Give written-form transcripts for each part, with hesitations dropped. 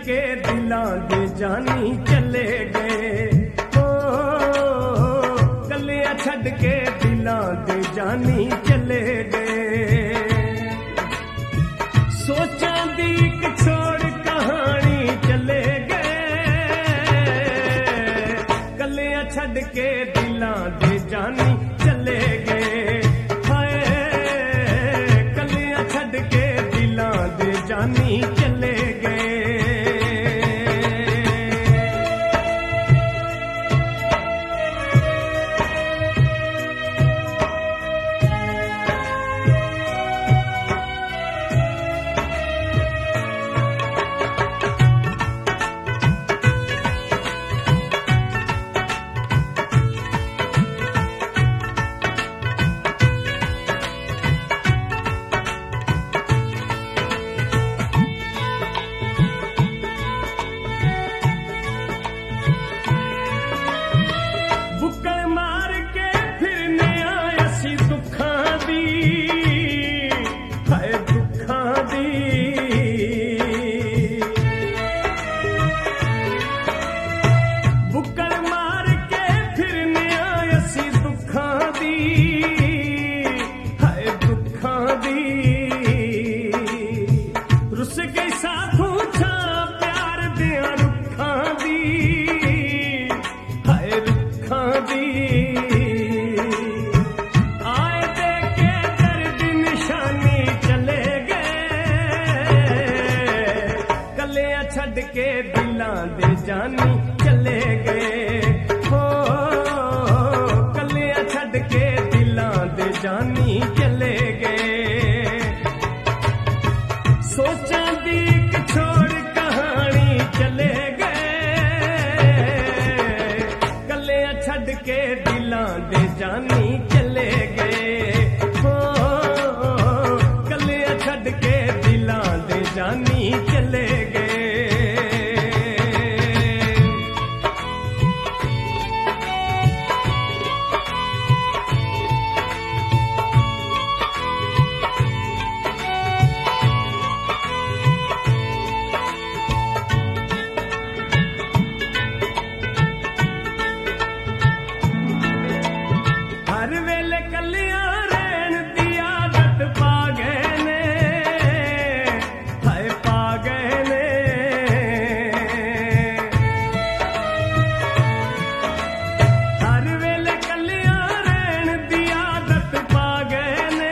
के दिलां दे जानी चले गए ओ कलियां छड़ के दिलां दे जानी चले गए सोचां दी एक छोड़ कहानी चले गए कलियां छड़ के दिलां दे जानी चले गए हाय कलियां छड़ के दिलां दे जानी चले गए छड़ के दिलां दे जानी चले गए हो कलियां छड़ के दिलां दे जानी चले गए सोचां दी एक छोड़ कहानी चले गए कलियां छड़ के दिलां दे जानी चले गए हो कलियां छड़ के दिलां दे जानी चले गए हर वेले कलियां रहन दी आदत पा गए ने हाय पा गए ने हर वेले कलियां रहन दी आदत पा गए ने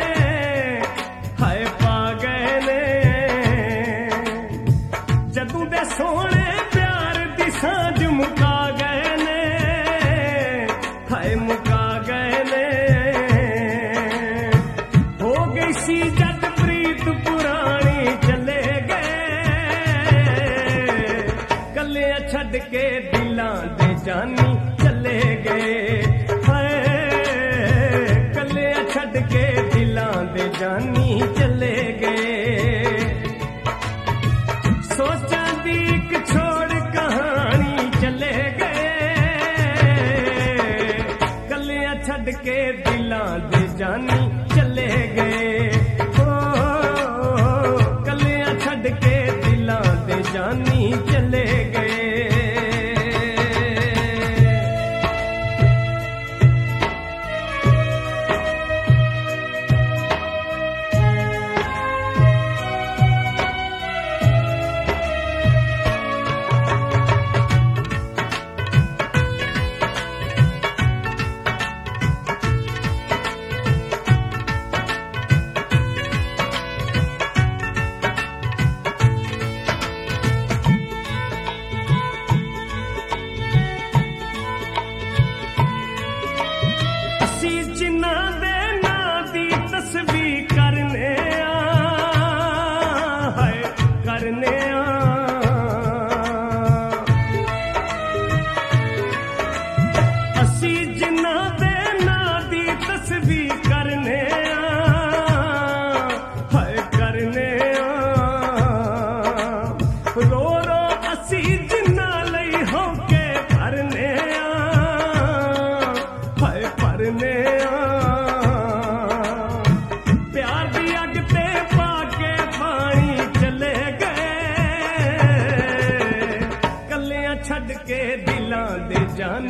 हाय पा गए ने जदों दे सोहणे प्यार दी सांझ मुका गए ने हाय मुका गए ने हो गई सी जद प्रीत पुरानी चले गए कलियां छड़ के दिलां दे जानी चले गए हाय कलियां छड़ के दिलां दे जानी चले गए सोचां दी एक छोड़ कहानी चले गए कलियां छड़ के दिलां दे जानी चले गए हो कलियां छड़ के दिलां दे जानी चले गए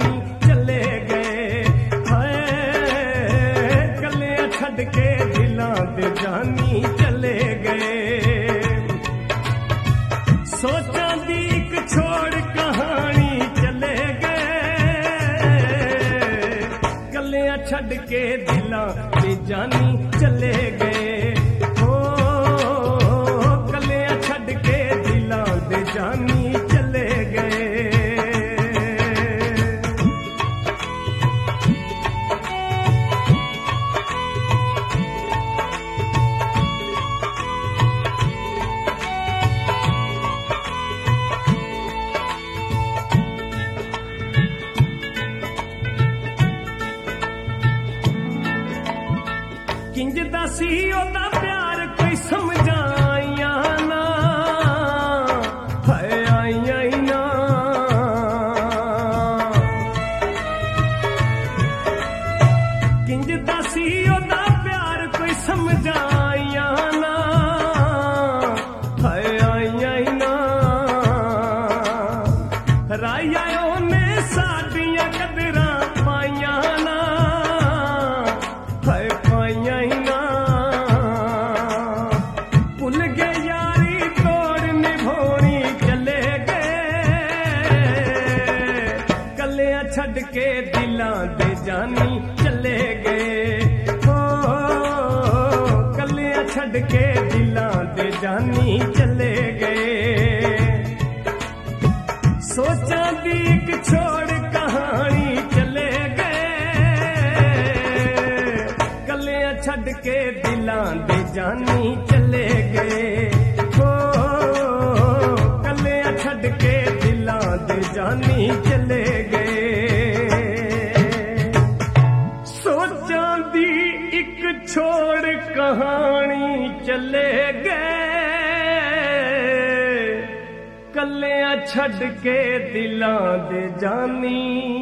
जानी चले गए हाय कलियां छड़ के दिलां दे जानी चले गए सोचां दी एक छोड़ कहानी चले गए कलियां छड़ के दिलां दे जानी चले गए हो कलियां छड़ के दिलां दे जानी चले गए किंज दसी ओदा प्यार कोई समझाइया ना है आइया ना किंज दसी ओदा प्यार कोई समझाइया ना है आइया ना राया ओने साडियां कदरां पाइया ना है पाइया छड़ के दिलां दे जानी चले गए हो कलियां छड़ के दिलां दे जानी चले गए सोचां दी एक छोड़ कहानी चले गए कलियां छड़ के दिलां दे जानी चले गए हो कलियां छड़ के दिलां दे जानी चले गए छोड़ कहानी चले गए कलियां छड़ के दिलां दे जानी